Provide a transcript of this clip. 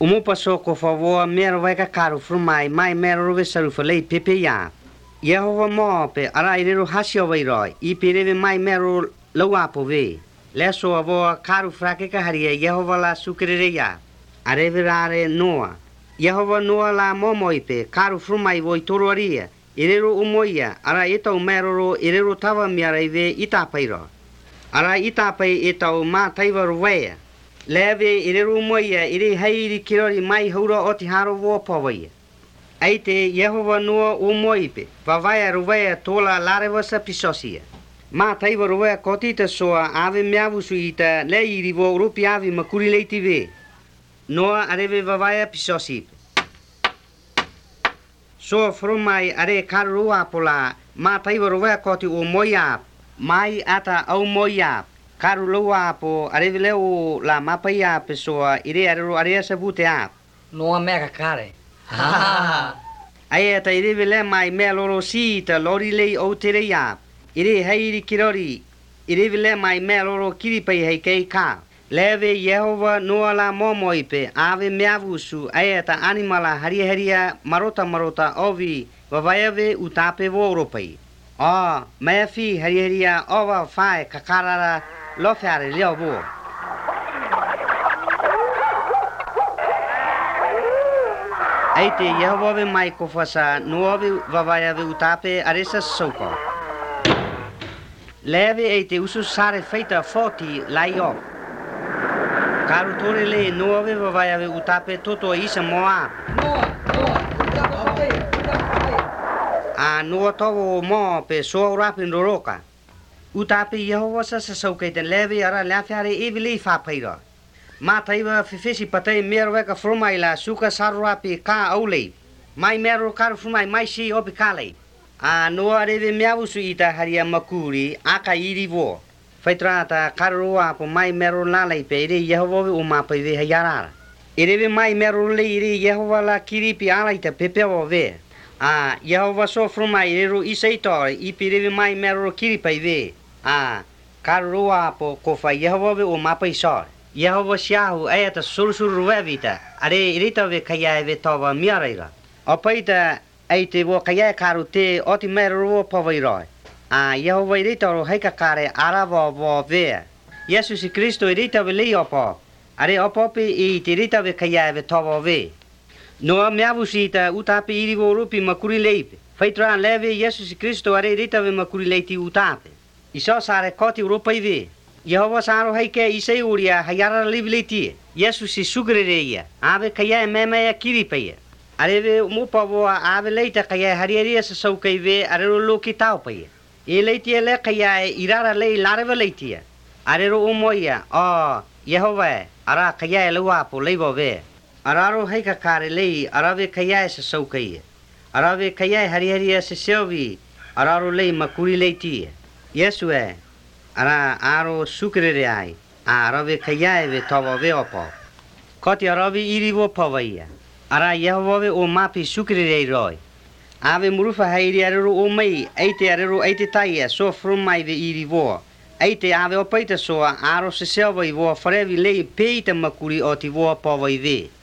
Umupaso ko favor mero vai ka karu frumai mai mero ve saru falei pepe ya. Yehova mo pe ara ireru hasio vai roi. I pereve mai mero lawa po ve. Leso avo karu frake ka haria Yehova la sukrere ya. Areve rare noa. Yehova noa la momoi pe karu frumai voi tororia. Ireru umoia ara itau mero ireru tava miara ve itapairo. Ara itapai itau ma taiva ruwea. Leve ireru moia ire hairi kirori mai haura oti haro wo pawai. Aite Yehova noa umoipe. Vavaya ruwea tola larevasa pisosia. Ma taiva ruwea kotita soa ave miavusu ita le iri vo rupi ave makuri leiti ve. Noa areve vavaya pisosipe. So frumai are karua pola ma taiva ruwea koti umoia. Mai ata au moia. Karu loa po areve leo la mapaya pessoa ire arero area sabute a. Noa mega kare. Ai ta ire le mai meloro si ta lori lei o tere ya. Ire hairi kirori. Ire le mai meloro kiripai hei kei ka. Leve Yehova noa la momoipe ave meavusu ai ta animala haria marota ovi vavaiave utape voropai. Mea fi haria ova fai kakarara lofare leo bo. Aite Yehova ve mai kofasa nuove vavaya ve utape aresa soko. Leve aite usu sare feita forti laio. Karu tore le nuove vavaya ve utape toto isa moa. Noa tovo mo pe so rapin roroka. Utape Yehova sa saukaiten leve ara lafiare evili fa paira. Ma taiva fifisi patei mero weka frumai la suka sarrapi ka aulei. Mai mero kar frumai mai si opi kale. Noa reve miavusu ita haria makuri aka iri vo. Faitrata karua po mai mero lalai pe ire Yehova uma pe ve hayara. Ireve mai mero le ire Yehova la kiripi ala ita pepevo ve. Yehova so frumai iro isaitor I pireve mai mero kiripai ve. Karua po kofa Yehova ve uma pe sor. Yehova siahu ayata sursuru vevita. Are irita ve kaya ve tova miaraira. Opaita aite vo kaya karute oti mero vo pavairoi. Yehova irita ro heika kare arava vo ve. Jesus Cristo irita ve le opo. Are opope I irita ve kaya ve tova ve. Noa meavusita utape iri vo rupi makuri leipe. Faitra leve Jesus Cristo are irita ve makuri leiti utape. Iso sare koti urupai ve. Yehova saro heike isai uria hayara livileti. Jesus si sugrereia. Ave kaya memaya kiripeia. Areve mupavoa ave leita kaya hariaria sa saukai ve arero loki taupaia. Leiti ele kaya irara lei lareva leitia. Arero umoia. Yehova ara kaya lewa po leivo ve. Araro heika kare lei arave kaya sa saukai. Arave kaya hariaria sa selvi. Araro lei makuri leiti. Yesue. Ara aro sukrere ai. Arave kaya ve tova ve opo. Koti arave iri vo pavaia. Ara Yehova ve o mapi sukrere roi. Ave murufa hairi arero o mai. Eite taia so frumai ve iri vo. Eite ave opaita soa aro se selva I vo farevi lei peita makuri oti vo pavai ve.